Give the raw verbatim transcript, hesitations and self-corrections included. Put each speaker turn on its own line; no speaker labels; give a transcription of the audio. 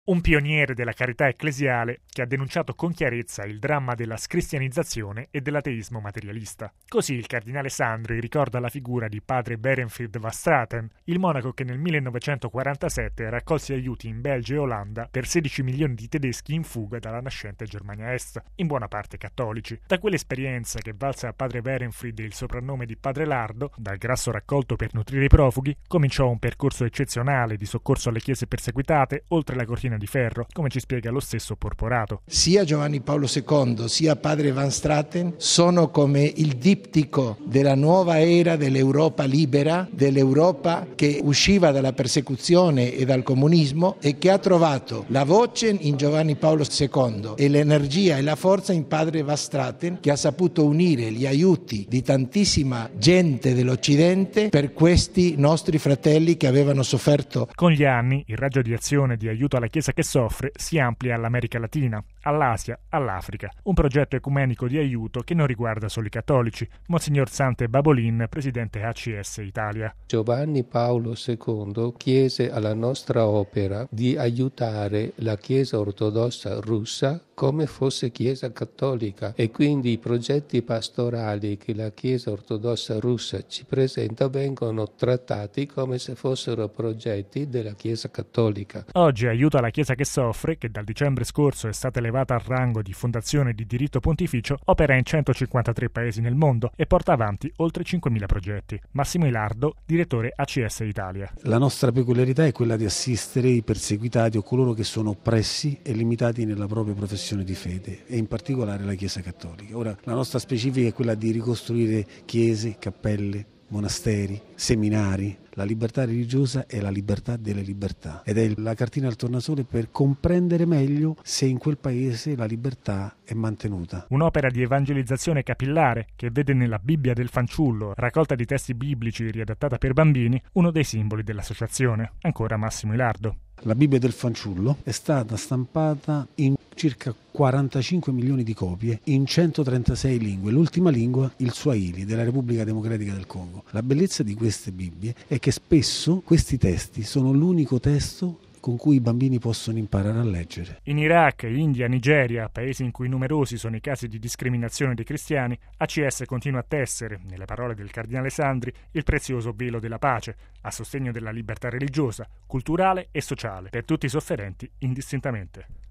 Un pioniere della carità ecclesiale che ha denunciato con chiarezza il dramma della scristianizzazione e dell'ateismo materialista. Così il cardinale Sandri ricorda la figura di padre Berenfried van Straten, il monaco che nel millenovecentoquarantasette raccolse aiuti in Belgio e Olanda per sedici milioni di tedeschi in fuga dalla nascente Germania Est, in buona parte cattolici. Da quell'esperienza che valse a padre Berenfried il soprannome di padre Lardo, dal grasso raccolto per nutrire i profughi, cominciò un percorso eccezionale di soccorso alle chiese perseguitate oltre la cortina di ferro, come ci spiega lo stesso Porporato.
Sia Giovanni Paolo secondo sia padre Van Straten sono come il diptico della nuova era dell'Europa libera, dell'Europa che usciva dalla persecuzione e dal comunismo e che ha trovato la voce in Giovanni Paolo secondo e l'energia e la forza in padre Van Straten, che ha saputo unire gli aiuti di tantissima gente dell'Occidente per questi nostri fratelli che avevano sofferto.
Con gli anni il raggio di azione di aiuto alla Chiesa che soffre si amplia all'America Latina, all'Asia, all'Africa. Un progetto ecumenico di aiuto che non riguarda solo i cattolici. Monsignor Sante Babolin, presidente A C S Italia.
Giovanni Paolo secondo chiese alla nostra opera di aiutare la Chiesa ortodossa russa come fosse Chiesa cattolica, e quindi i progetti pastorali che la Chiesa ortodossa russa ci presenta vengono trattati come se fossero progetti della Chiesa cattolica.
Oggi Aiuto alla Chiesa che soffre, che dal dicembre scorso è stata elevata al rango di fondazione di diritto pontificio, opera in centocinquantatré paesi nel mondo e porta avanti oltre cinquemila progetti. Massimo Ilardo, direttore A C S Italia.
La nostra peculiarità è quella di assistere i perseguitati o coloro che sono oppressi e limitati nella propria professione di fede, e in particolare la Chiesa cattolica. Ora, la nostra specifica è quella di ricostruire chiese, cappelle, monasteri, seminari. La libertà religiosa è la libertà delle libertà ed è la cartina al tornasole per comprendere meglio se in quel paese la libertà è mantenuta.
Un'opera di evangelizzazione capillare che vede nella Bibbia del fanciullo, raccolta di testi biblici riadattata per bambini, uno dei simboli dell'associazione. Ancora Massimo Ilardo.
La Bibbia del fanciullo è stata stampata in circa quarantacinque milioni di copie in centotrentasei lingue, l'ultima lingua il Swahili della Repubblica Democratica del Congo. La bellezza di queste Bibbie è che spesso questi testi sono l'unico testo con cui i bambini possono imparare a leggere.
In Iraq, India, Nigeria, paesi in cui numerosi sono i casi di discriminazione dei cristiani, A C S continua a tessere, nelle parole del cardinale Sandri, il prezioso velo della pace, a sostegno della libertà religiosa, culturale e sociale, per tutti i sofferenti indistintamente.